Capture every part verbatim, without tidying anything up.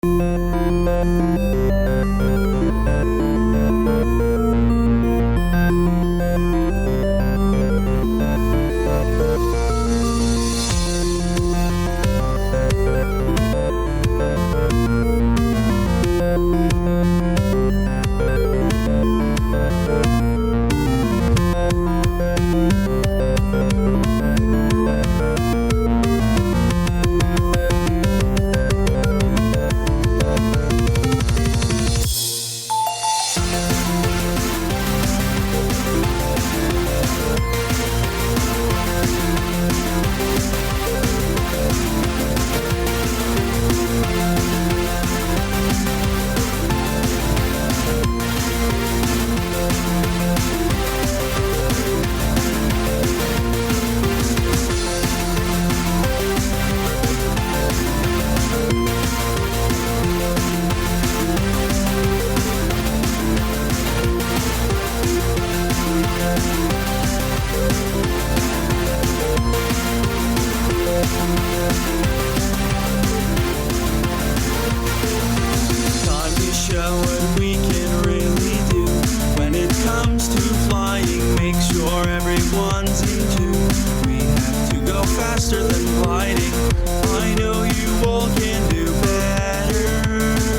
Time to show what we can really do when it comes to flying. Make sure everyone's in tune. We have to go faster than gliding. I know you all can do better.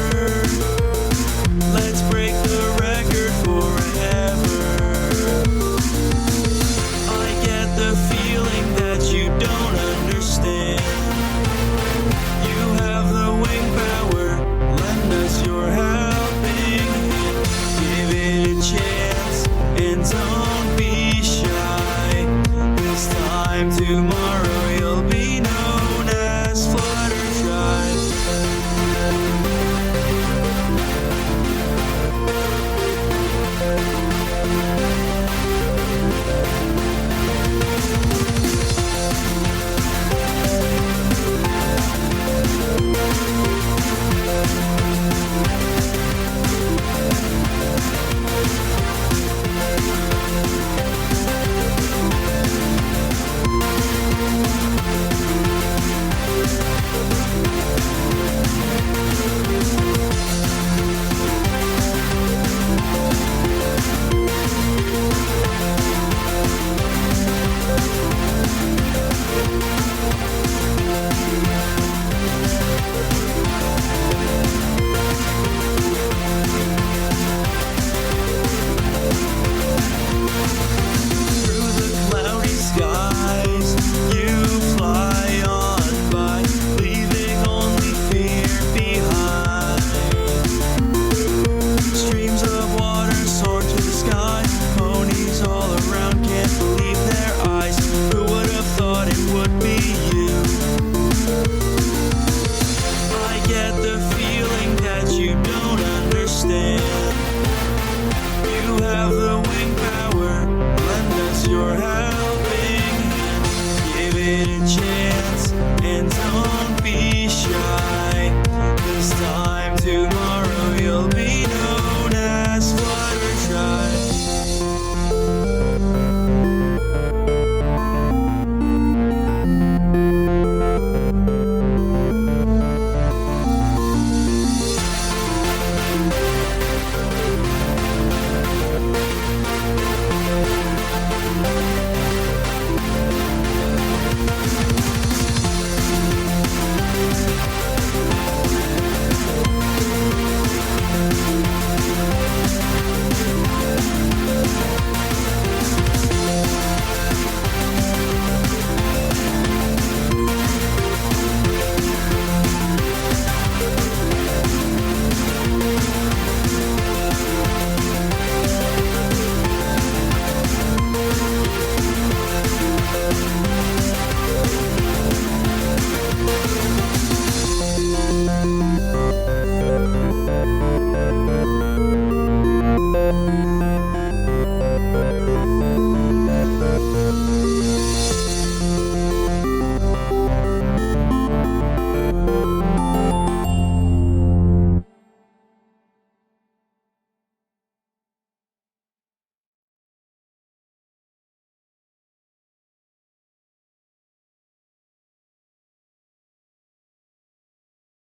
Let's break the record forever. I get the feeling that you don't understand. You have the wing power, lend us your helping hand. Give it a chance and don't be shy. This time tomorrow you'll be known as Fluttershy. You have the wing power, lend us your help.